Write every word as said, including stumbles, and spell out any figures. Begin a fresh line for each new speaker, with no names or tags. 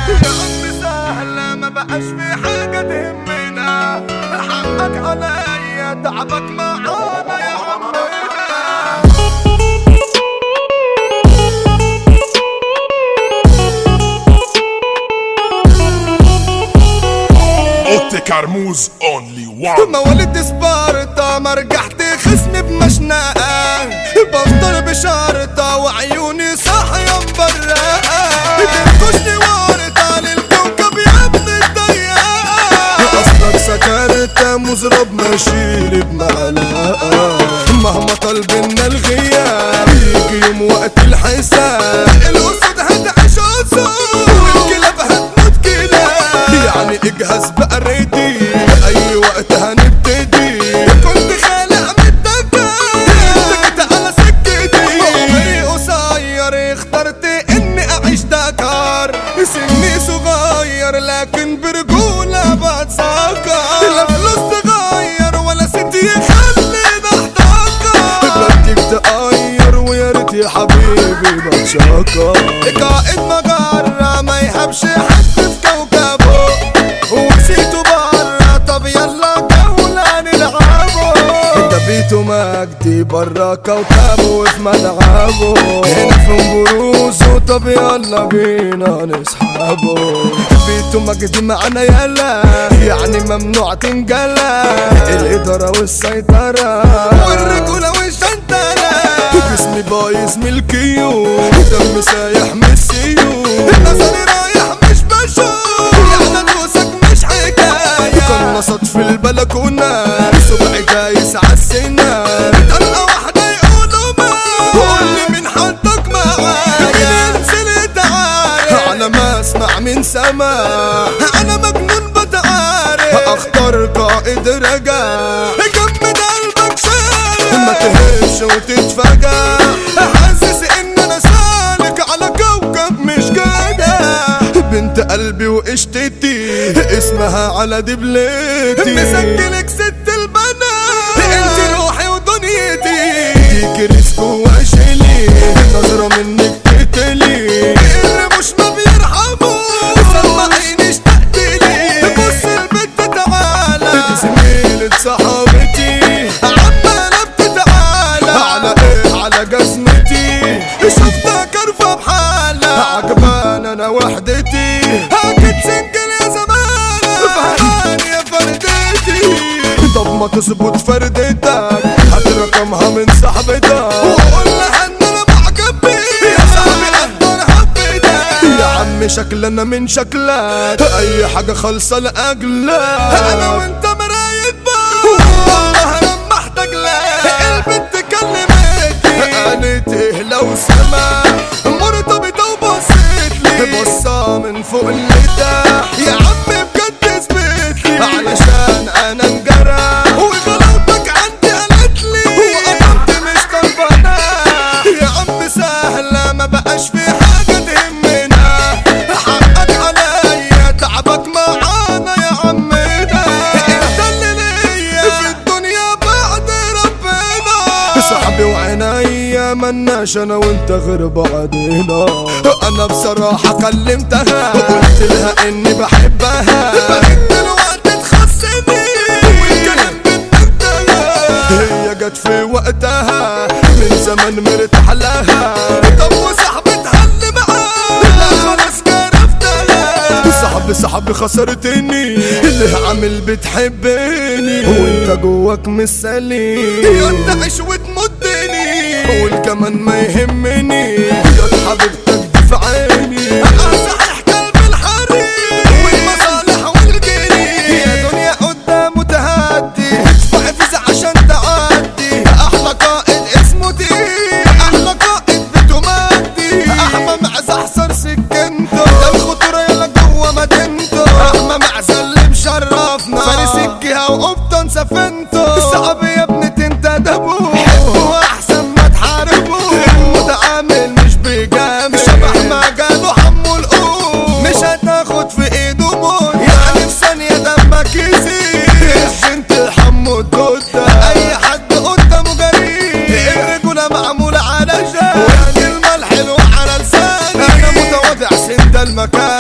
يا عم سهلة ما بقاش في حاجة تهمنا، حقك عليا تعبك معانا يا عمنا.
اوتي كرموز اونلي وان.
مواليد سبارتا ما رجعت خصمي بمشنقة، بفطر بشارطة وعيوني صاحية مبرقة، تنكشني ورطة للكوكب يا ابن الضيقة، اصلك سكرت مزرب ماشيلي بمعلقة، مهما طالبنا الغياب يجي يوم وقت الحساب، الاسود هتعيش اسود والكلاب هتموت كلاب، يعني اجهز بقى ريدي اي وقت هنبتدي، كنت خالق متدكر انت جيت على سكتي، عمري قصير اخترت اني اعيش دكار، سني صغير لكن برجولة بتسكر، لا فلوس تغير ولا ست يخليني احتكر، بدك تغير ويا ريت يا حبيبي بتشكر، قائد مجرة ما يهبش حد في كوكبه، وكسيته برا طب يلا جولة نلعبه، ده بيته مجدي برا كوكبه وفي ملعبه، هنا في بروزه طب يلا بينا نسحبه، بيته مجدي معنا يلا يعني ممنوع تنجلى، الإدارة والسيطرة والرجولة والشنطلة، جسمي بايظ من الكيو دمي سايح من السيو، نظري رايح مش بشوف يعني دوسك مش حكاية، قنصت في البلكونة صبعي دايس عالسنة، طلقة واحدة يقولوا ما قولي من حدك معايا، مين انزل تعالى على ما اسمع من سما، انا مجنون بتعارف اختار قائد رجع، جمد قلبك شارع ما تهش وتتفجع، حاسس ان انا سالك على كوكب مش جدع، بنت قلبي وقشتتي اسمها على دبلتي، مسجلك ست البنات انت روحي ودنيتي، ديك رزق واشيلي نظرة منك تقتلي، اللي مش ما بيرحموا سمعيني اشتقتلي، بص البنت تعالى دي زميلة صحابتي عمالة بتتعالى، على ايه على جزمتي شفتها كرفة بحالة، عجبان انا وحدتي هاكد سنجل يا زمانة فهمان يا فردتي، طب ما تظبط فردتك هات رقمها من صاحبتك وقول لها ان انا معجب بيك يا صاحبي قدر حبيتك، يا عم شكلنا من شكلك اي حاجة خالصة لاجلك، انا وانت مراية بقى والله انا محتاج لك، البنت كلمتني قالت ايه لو سما مرتبطة وبصيت لي بصة من فوق لتحت، يا عم بجد اثبت لي علشان انا انجرح، وغلاوتك عندي قالت لي وقطعت مش طلبانة، يا عم سهلة ما بقاش في حاجة تهمنا، حقك عليا تعبك معانا يا عمنا، انت اللي ليا في الدنيا بعد ربنا، صاحبي وعينيا مناش انا وانت غير بعضنا، انا بصراحة كلمتها وقلت لها اني بحبها، بقيت دلوقتي تخصني والكلام بنتها، هي جت في وقتها من زمان مرتاح لها، طب وصاحبي اتهل معاه لا خلاص كرفتها، صاحبي صاحبي خسرتني اللي عامل بتحبني وانت جواك مش سليم، يا تعيش وتمدني والكمان ما يهمني، يا حبيبتك دي في عيني صحيح قلب الحريم والمصالح والجري، يا دنيا قدامه تهدي ادفع فيزا عشان تعدي، احلى قائد اسمه دي احلى قائد بيته مادي، احمى معزة احسر سكنته ده الخطورة يلا جوه مدينته، احمى معزة اللي مشرفنا فارس الجهة وقبطان سفنته، صعب يا ابني تنتدبوا حبوا احسن ما تحاربوا، المتعامل مش بيجامل شبح ما جاله حمو القوم، مش هتاخد في ايده موت يعني في ثانية دمك يزيد، الجنت حمو الدودة اي حد قدامه جريء، الرجولة معمولة على جال والكلمة الحلوة على لساني، انا متواضع سند المكان